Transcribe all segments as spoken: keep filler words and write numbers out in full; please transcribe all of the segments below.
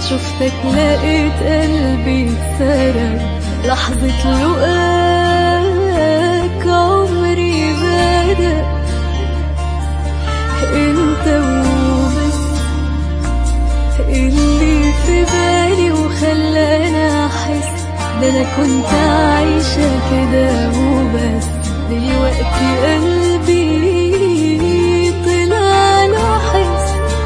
شفتك لقيت قلبي اتسرق، لحظة لقاك عمري بدأ. انت وبس اللي في بالي وخلاني احس ده انا كنت عايشة كده وبس. دلوقتي قلبي طلع له حس،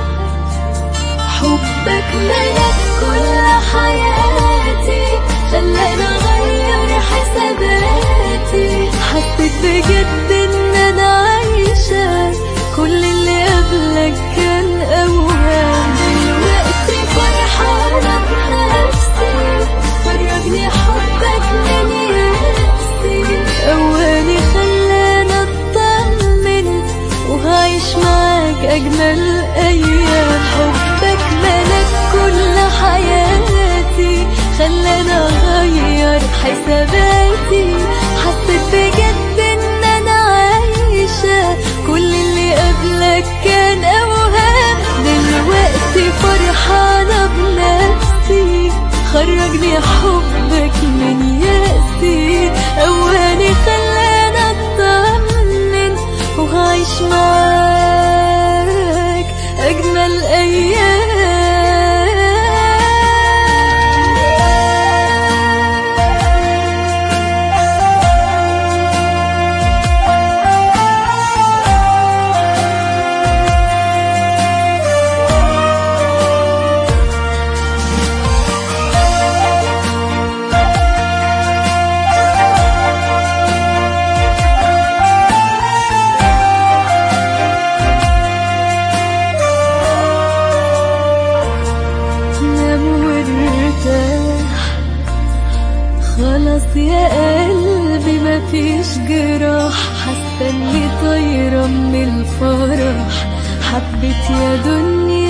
حبك ملك كل حياتي، خلاني اغير حساباتي. حسيت بجد ان انا عايشة كل اللي قبلك كان اوهام. دلوقتي فرحانة بنفسي، فرجني حبك من يأسي. اواني خلاني اطمن وهعيش معاك اجمل ايام. حبك ملك كل حياتي، خلاني اغير حساباتي. حسيت بجد ان انا عايشة كل اللي قبلك كان اوهام. دلوقتي فرحانة بنفسي، خرجني حبك من يأسي. اواني خلاني اطمن وهعيش معاك اجمل ايام. خلاص يا قلبي مفيش جراح، حاسة اني طايرة من الفرح. حبيت يا دنيا